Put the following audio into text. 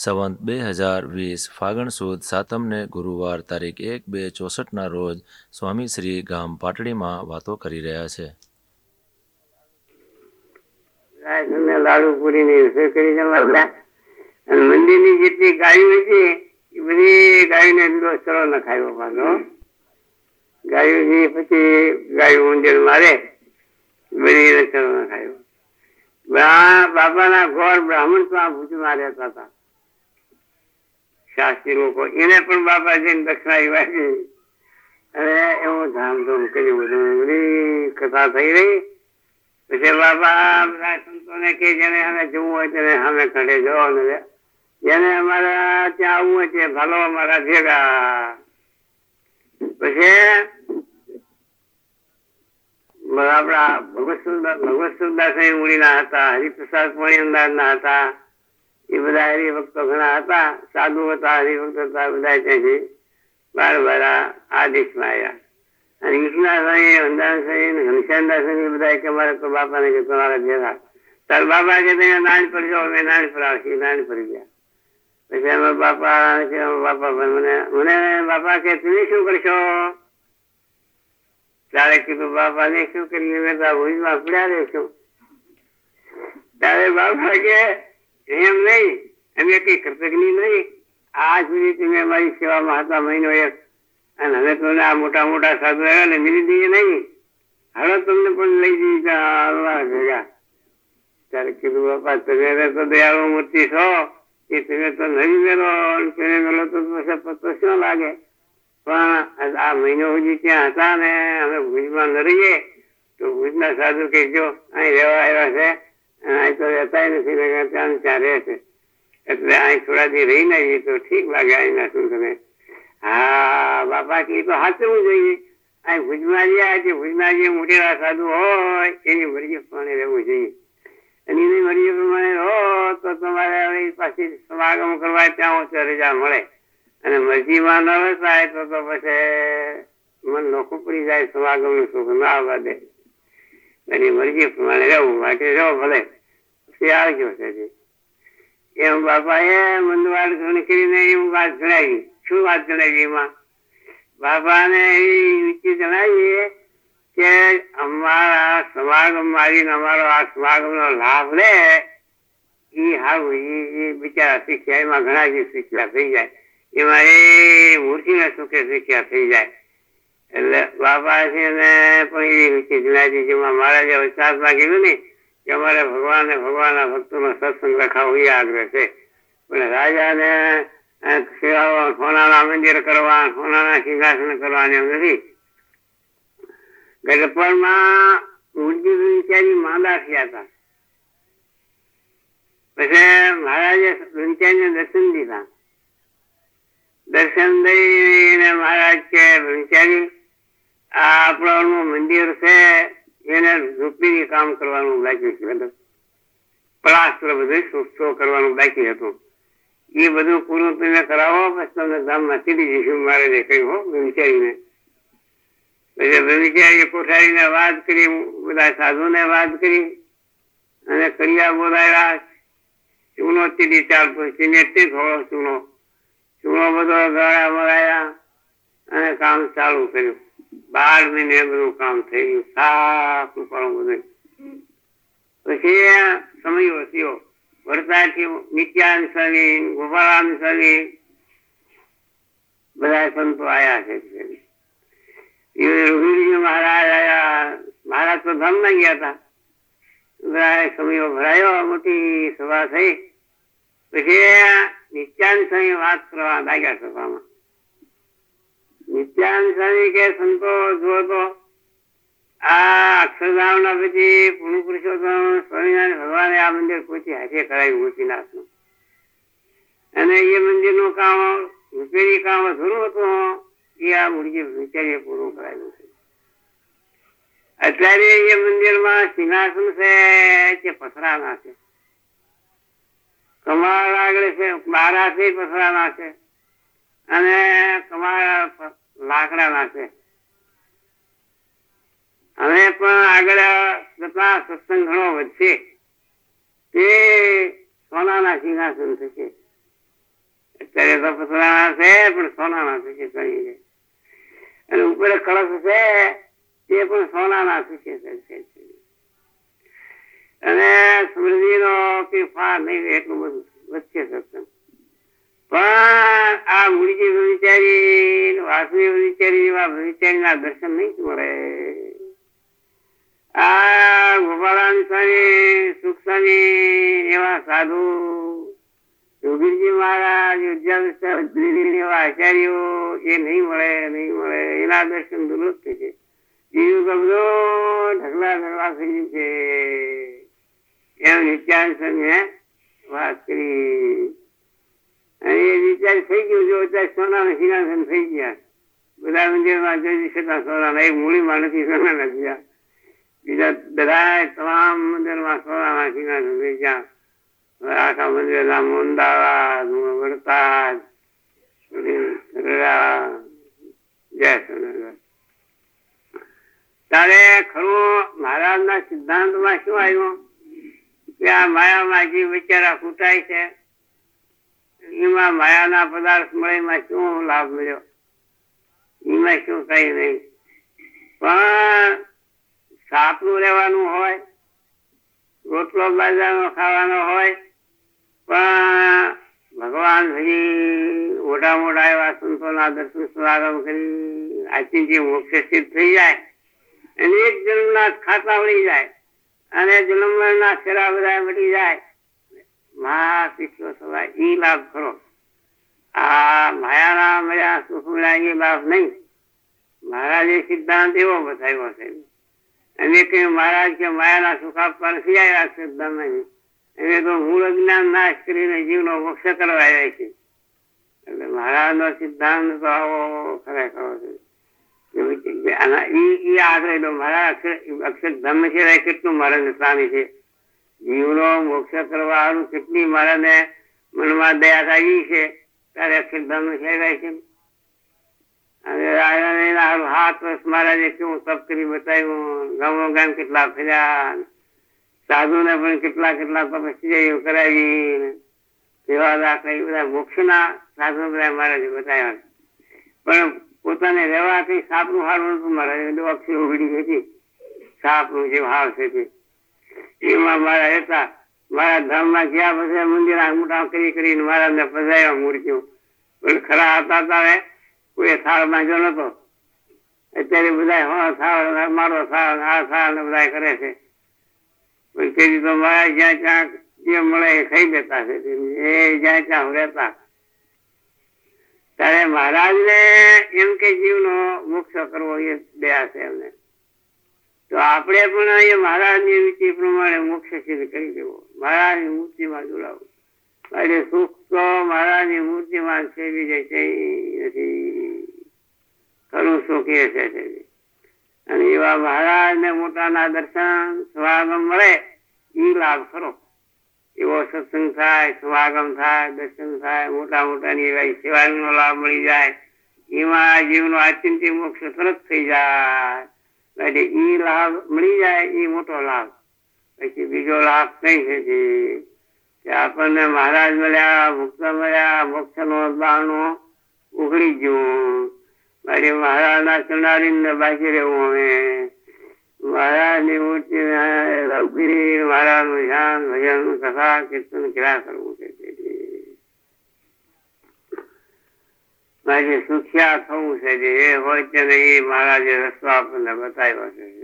સંવંત 2020 ફાગણ સુદ સાતમને ગુરુવાર તારીખ 1/2/64ના રોજ સ્વામી શ્રી ગામ પાટડીમાં વાતો કરી રહ્યા છે. લાડુ પૂરી ની રસોઈ કરી જમા અને મંદિરની જેટલી ગાયો હતી એ બધી ગાયોને દીધો ચરો ન ખાયો પાછો. ગાયો પછી ગાયો મંદિર મારે બધી ચરો ન ખાયો. બાપાના ઘોર બ્રાહ્મણ તો આ ભુજમાં રહેતા હતા શાસ્ત્રી લોકો, એને પણ બાપા જઈને દક્ષિણા વાગી અને એવું ધામધૂમ કર્યું બધું. બધી કથા થઈ રહી. પછી બાપા બધા સંતોને કે જેને અમે જવું હોય તેને અમે કાઢે જવો ને જેને અમારા ત્યાં આવવું હોય તે ભાલો અમારા ભેગા. પછી આપડા ભગવત સુરદાસ મૂડીના હતા, હરિપ્રસાદ પોણીદાસ ના હતા, એ બધા હરિભક્તો ઘણા હતા, સાધુ હતા, હરિભક્ત હતા, બધા ત્યાંથી બાર આદેશમાં આવ્યા. અને વિષ્ણુદાસ ઘનશ્યામદાસ બધા કે અમારે તો બાપાને કે તમારા ભેગા. તાર બાપા કે નાની પડી જાઓ, અમે નાની પર આવશે, નાની પડી ગયા. પછી અમે બાપા મને બાપા કે તમે શું કરશો? ત્યારે કીધું બાપા ને શું કરીએ, મેં તો ભુજમાં પડ્યા રહીશું. ત્યારે બાપા કે એમ નહીં, અમે કઈ કૃતજ્ઞ નહીં, આ સુધી તમે અમારી સેવામાં હતા મહિનો એક, અને હવે તો આ મોટા મોટા સાધુ આવ્યા ને મિલી દઈએ નહીં, હવે તમને પણ લઈ જઈ ભેગા. ત્યારે કીધું બાપા તમે તો દયાળુ મૂર્તિ છો, એ તમે તો નહીં મેળો, તમે મેળો તો પતો શું લાગે? પણ આ મહિનો સુધી ત્યાં હતા ને અમે ભુજમાં ન રહીએ તો ભુજના સાધુ કહેજો અહીં રહેવા આવ્યા છે, અહીં તો રહેતા નથી, ત્યાં ત્યાં રહે છે, એટલે અહીં થોડા દી રહી ને તો ઠીક લાગે. અહીંના શું તમે? હા બાપા કે તો સાચવું જોઈએ. અહીં ભુજમાં જે ભુજના જે મોટેરા સાધુ હોય એની મરજી પ્રમાણે રહેવું જોઈએ, અને એની મરજી પ્રમાણે રહો તો તમારે હવે પાછી સમાગમ કરવા ત્યાં રજા મળે. અને મરજીમાં ન થાય તો પછી મન નોખું પડી જાય, સમાગમ નું સુખ ના આવવા દે. એની મરજી પ્રમાણે રહેવું માટે રહો ભલે, પછી આવજો છે એમ. બાપા એ મંદવાડ ઘણી કરીને એવું વાત જણાવી. શું વાત જણાવી? એમાં બાપા ને એવી વિચાર જણાવીએ કે અમારા સમાગમ આવીને અમારો આ સમાગમ નો લાભ લે એ હારું, એ બિચારા શીખ્યા, એમાં ઘણા જે શીખ્યા થઈ જાય, એમાં એ મૂર્તિના સુખે શીખ્યા થઈ જાય. એટલે બાપા છે ને પણ એવી વિચાર જણાવી જેમાં મારા જે વિચારમાં કીધું ને કે અમારે ભગવાનના ભક્તોનો સત્સંગ રખાવો એ આગ્રહ છે, પણ રાજાને સોનાના મંદિર કરવા, સોનાના સિંહાસન કરવાની એમ નથી. ગઢપણમાં મૂર્તિ માંદા થયા હતા. પછી મહારાજે વિંચાઈને દર્શન દીધા. દર્શન દઈને મહારાજ કે વિંચારી આ આપણું મંદિર છે એને રૂપીની કામ કરવાનું બાકી છે, પ્લાસ્ટર બધું શો કરવાનું બાકી હતું. એ બધું પૂરું તમે કરાવો પછી તમને ધામમાં સીધી જઈશું મહારાજે કહ્યું વિચારીને. પછી વિચારીએ કોઠારીને વાત કરી, બધા સાધુને વાત કરી અને કરિયા બોલાવ્યા. ચૂનો સીધી ચાલતો, સિમેન્ટથી થોડો ચૂનો બધો ગાળા મરાયા અને કામ ચાલુ કર્યું. 12 મહિને બધું કામ થઈ ગયું, સાફ ઉપાડું બધું. પછી સમય થયો, વરસાદથી નિત્યાન સ્વામી, ગોપાલાન સ્વામી બધા સંતો આયા છે. મહારાજ આયા. મહારાજ તો ધામ ના ગયા હતા. બધા સમયો ભરાયો, મોટી સભા થઈ. પછી નિત્યાન સ્વામી વાત કરવા લાગ્યા સભામાં. નિત્યાન સ્વામી કે સંતો જુઓ તો આ અક્ષરધામના પછી પૂર્ણ પુરુષોત્તમ સ્વામિનારાયણ ભગવાને આ મંદિર પોતે હાથે કરાવ્યું ગોપીનાથનું, અને એ મંદિરનું કામ રૂપેરી કામ અધૂરું હતું, એ આ મૂર્તિ વિચારીએ પૂરું કરાવ્યું છે. અત્યારે એ મંદિરમાં સિંહાસન છે કે પથરાના છે, કમાળ આગળ છે, બારાથી પથરાના છે, અને કમાળ લાકડાના છે. હવે પણ આગળ જતા સત્સંગ ઘણો વધશે તે સોનાના સિંહાસન થશે. અત્યારે તો પથરાના છે પણ સોનાના થશે કરી છે, અને ઉપર કળશ છે તે પણ સોનાના થશે. અને સ્મૃતિનો કે ફાર નહીં એટલું બધું વચ્ચે સત્સંગ. પણ આ મૂળજી વિચારી વાસુદેવ વિચારી એવા વિચારી ના દર્શન નહીં મળે. આ ગોપાળાન સ્વામી, સુખ સ્વામી એવા સાધુ, યોગીજી મહારાજ, એવા આચાર્યો એ નહીં મળે, નહીં મળે. એના દર્શન દુર્લભ થશે. બીજું તો બધો ઢગલા થઈ છે એમ નિત્યાનંદ સ્વામી વાત કરી. અને એ વિચાર થઈ ગયું. જો અત્યારે સોનાના સિંહાસન થઈ ગયા બધા મંદિરમાં જોઈ શકતા સોનાના, એક મૂળીમાં નથી સોનાના થયા. બીજા બધા તમામ મંદિરમાં સોનાના સિંહાસન થઈ ગયા. આખા મંદિરના મોંદાળા, વડતાલ, જય સોનારાયણ. ત્યારે ખરું મહારાજ ના સિદ્ધાંતમાં શું આવ્યું કે આ માયામાં જે વિચારા ખૂટાય છે એમાં માયાના પદાર્થ મળે એમાં શું લાભ મળ્યો, એમાં શું કઈ નહીં. પણ સાપનું રહેવાનું હોય, રોટલો બાજરાનો ખાવાનો હોય, પણ ભગવાન હજી મોટા મોટા એવા સંતોના દર્શન સ્વાગત કરી આથી મોક્ષ સિદ્ધ થઈ જાય અને એક જન્મના ખાતા વળી જાય અને જન્મના છેડા બધા મટી જાય. મહા પીછો થવા એ લાભ ખરો. આ માયાના મળ્યા સુખ મળ્યા એ લાભ નહીં. મહારાજે સિદ્ધાંત એવો બતાવ્યો છે. અને કઈ મહારાજ કે માયાના સુખ આપવા નથી આવ્યા સિદ્ધાંત નહીં, એને તો મૂળ અજ્ઞાન નાશ કરીને જીવનો મોક્ષ કરવા આવ્યા છે. એટલે મહારાજ નો સિદ્ધાંત તો આવો ખરેખર છે. આગળ મારા અક્ષરધામ છે કેટલું મારા સ્વામી છે. જીવનો મોક્ષ કરવાનું કેટલી મારાને મનમાં દયા આવી છે ત્યારે અક્ષરધામ સેવાય છે. હાથ વર્ષ મહારાજે કેવું તપ કરી બતાવ્યું, ગામો ગામ કેટલા ફર્યા, સાધુ ને પણ કેટલા તપસ્યા કરાવી, સેવા દાખલા બધા મોક્ષના સાધુ બધા મહારાજે બતાવ્યા. પણ પોતાને રહેવા કઈ સાપનું હાર મહારાજ અક્ષર ઉઘડી હતી. સાપનું જે હાર છે એમાં મારા હતા. મારા ધામમાં ગયા પછી મંદિર મોટા કરીને મહારાજને પધાર્યા મૂર્તિઓ. પણ ખરા હતા તારે કોઈ થાળ માંગ્યો નતો. અત્યારે બધા થાળ મારો થાળ આ થાળ ને બધા કરે છે. પણ તેથી તો મારા જ્યાં ત્યાં જે મળે એ ખાઈ લેતા છે. એ જ્યાં ત્યાં રહેતા ત્યારે મહારાજ ને એમ કે જીવનો મોક્ષ કરવો એ દયા છે એમને. તો આપણે પણ એ મહારાજ ની વિધિ પ્રમાણે મોક્ષ સિદ્ધ કરી દેવો, મહારાજ ની મૂર્તિમાં જોડાવું. એટલે સુખ તો મહારાજ ની મૂર્તિમાં છે, બીજે કઈ નથી. ખરું સુખ એ છે. અને એવા મહારાજ ને મોટાના દર્શન સ્વાગમ મળે એ લાભ ખરો. એવો સત્સંગ થાય, સ્વાગમ થાય, દર્શન થાય, મોટાની એવા સેવાનો લાભ મળી જાય, એમાં જીવનો આત્યંતિક મોક્ષ તરત થઈ જાય. એટલે ઈ લાભ મળી જાય એ મોટો લાભ. પછી બીજો લાભ કઈ છે આપણને મહારાજ મળ્યા, મુક્ત મળ્યા, મોક્ષ નો બારણું ઉઘડી ગયું. મારી મહારાજ ના ચંડાળી બાકી રહેવું. અમે મહારાજ ની મૂર્તિ મહારાજ નું ધ્યાન, ભજન, કથા, કીર્તન ક્યાં કરવું છે. મારે સુખિયા થવું છે એ હોય છે ને એ મહારાજે રસ્તો આપણને બતાવ્યો છે.